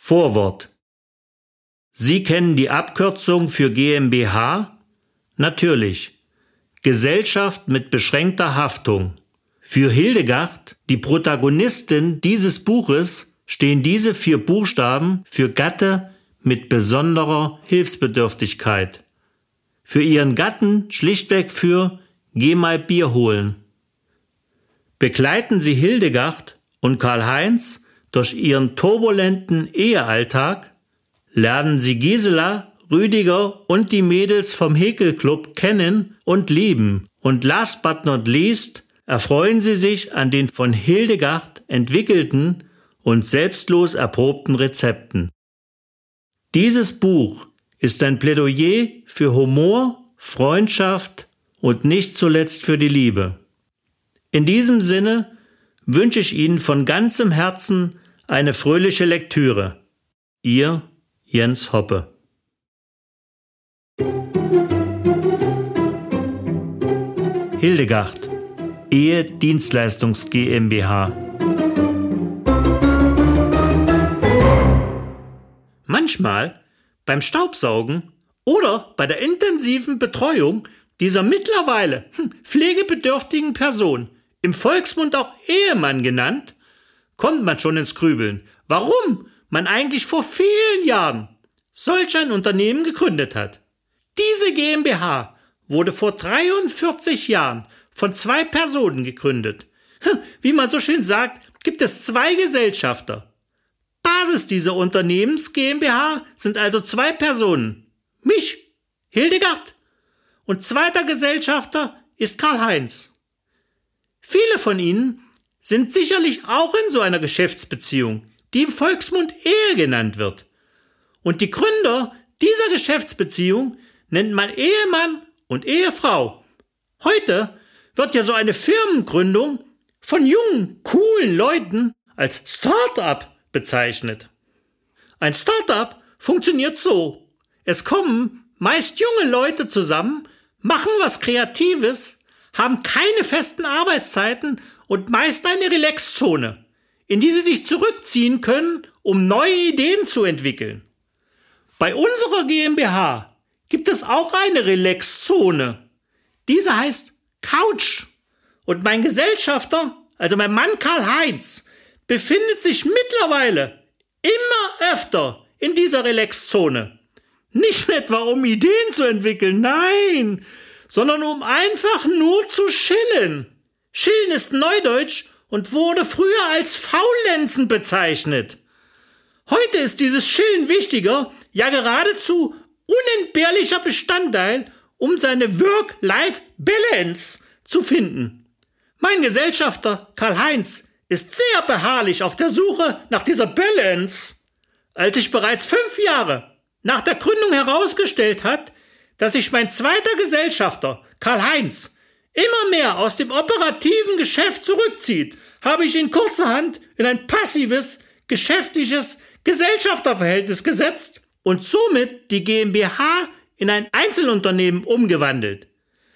Vorwort. Sie kennen die Abkürzung für GmbH? Natürlich. Gesellschaft mit beschränkter Haftung. Für Hildegard, die Protagonistin dieses Buches, stehen diese 4 Buchstaben für Gatte mit besonderer Hilfsbedürftigkeit. Für ihren Gatten schlichtweg für Geh mal Bier holen. Begleiten Sie Hildegard und Karl-Heinz durch ihren turbulenten Ehealltag, lernen Sie Gisela, Rüdiger und die Mädels vom Häkelclub kennen und lieben. Und last but not least erfreuen Sie sich an den von Hildegard entwickelten und selbstlos erprobten Rezepten. Dieses Buch ist ein Plädoyer für Humor, Freundschaft und nicht zuletzt für die Liebe. In diesem Sinne wünsche ich Ihnen von ganzem Herzen eine fröhliche Lektüre. Ihr Jens Hoppe. Hildegard, Ehe Dienstleistungs GmbH. Manchmal beim Staubsaugen oder bei der intensiven Betreuung dieser mittlerweile pflegebedürftigen Person, im Volksmund auch Ehemann genannt, kommt man schon ins Grübeln, warum man eigentlich vor vielen Jahren solch ein Unternehmen gegründet hat. Diese GmbH wurde vor 43 Jahren von 2 Personen gegründet. Wie man so schön sagt, gibt es 2 Gesellschafter. Basis dieser Unternehmens GmbH sind also 2 Personen. Mich, Hildegard, und zweiter Gesellschafter ist Karl-Heinz. Viele von Ihnen sind sicherlich auch in so einer Geschäftsbeziehung, die im Volksmund Ehe genannt wird. Und die Gründer dieser Geschäftsbeziehung nennt man Ehemann und Ehefrau. Heute wird ja so eine Firmengründung von jungen, coolen Leuten als Start-up bezeichnet. Ein Start-up funktioniert so. Es kommen meist junge Leute zusammen, machen was Kreatives, haben keine festen Arbeitszeiten und meist eine Relaxzone, in die sie sich zurückziehen können, um neue Ideen zu entwickeln. Bei unserer GmbH gibt es auch eine Relaxzone. Diese heißt Couch. Und mein Gesellschafter, also mein Mann Karl-Heinz, befindet sich mittlerweile immer öfter in dieser Relaxzone. Nicht etwa um Ideen zu entwickeln, nein, sondern um einfach nur zu chillen. Chillen ist Neudeutsch und wurde früher als Faulenzen bezeichnet. Heute ist dieses Chillen wichtiger, ja geradezu unentbehrlicher Bestandteil, um seine Work-Life-Balance zu finden. Mein Gesellschafter Karl-Heinz ist sehr beharrlich auf der Suche nach dieser Balance. Als sich bereits 5 Jahre nach der Gründung herausgestellt hat, dass sich mein zweiter Gesellschafter Karl-Heinz immer mehr aus dem operativen Geschäft zurückzieht, habe ich ihn kurzerhand in ein passives, geschäftliches Gesellschafterverhältnis gesetzt und somit die GmbH in ein Einzelunternehmen umgewandelt.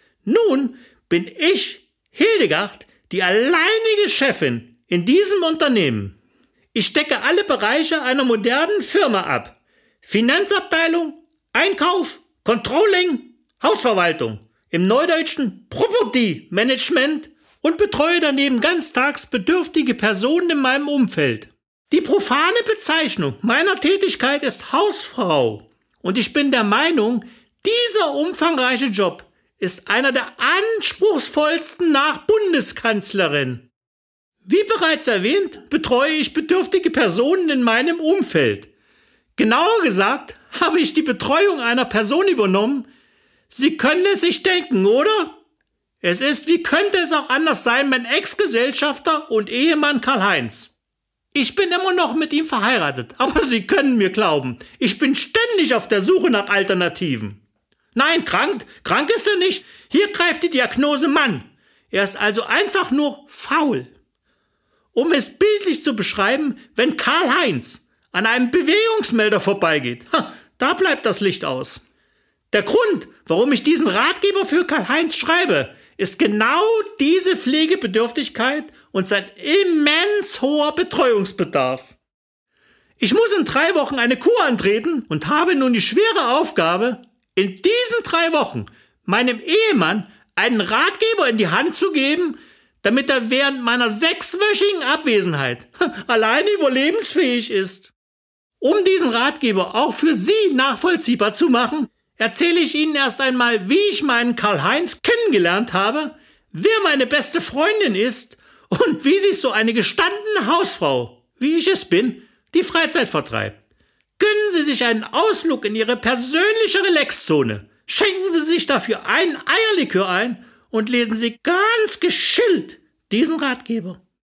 Nun bin ich, Hildegard, die alleinige Chefin in diesem Unternehmen. Ich decke alle Bereiche einer modernen Firma ab. Finanzabteilung, Einkauf, Controlling, Hausverwaltung, im Neudeutschen Property Management und betreue daneben ganztags bedürftige Personen in meinem Umfeld. Die profane Bezeichnung meiner Tätigkeit ist Hausfrau und ich bin der Meinung, dieser umfangreiche Job ist einer der anspruchsvollsten nach Bundeskanzlerin. Wie bereits erwähnt, betreue ich bedürftige Personen in meinem Umfeld. Genauer gesagt habe ich die Betreuung einer Person übernommen. Sie können es sich denken, oder? Es ist, wie könnte es auch anders sein, mein Ex-Gesellschafter und Ehemann Karl-Heinz. Ich bin immer noch mit ihm verheiratet, aber Sie können mir glauben, ich bin ständig auf der Suche nach Alternativen. Nein, krank ist er nicht. Hier greift die Diagnose Mann. Er ist also einfach nur faul. Um es bildlich zu beschreiben, wenn Karl-Heinz an einem Bewegungsmelder vorbeigeht, da bleibt das Licht aus. Der Grund, warum ich diesen Ratgeber für Karl-Heinz schreibe, ist genau diese Pflegebedürftigkeit und sein immens hoher Betreuungsbedarf. Ich muss in 3 Wochen eine Kur antreten und habe nun die schwere Aufgabe, in diesen 3 Wochen meinem Ehemann einen Ratgeber in die Hand zu geben, damit er während meiner 6-wöchigen Abwesenheit alleine überlebensfähig ist. Um diesen Ratgeber auch für Sie nachvollziehbar zu machen, erzähle ich Ihnen erst einmal, wie ich meinen Karl-Heinz kennengelernt habe, wer meine beste Freundin ist und wie sich so eine gestandene Hausfrau, wie ich es bin, die Freizeit vertreibt. Gönnen Sie sich einen Ausflug in Ihre persönliche Relaxzone. Schenken Sie sich dafür einen Eierlikör ein und lesen Sie ganz geschillt diesen Ratgeber.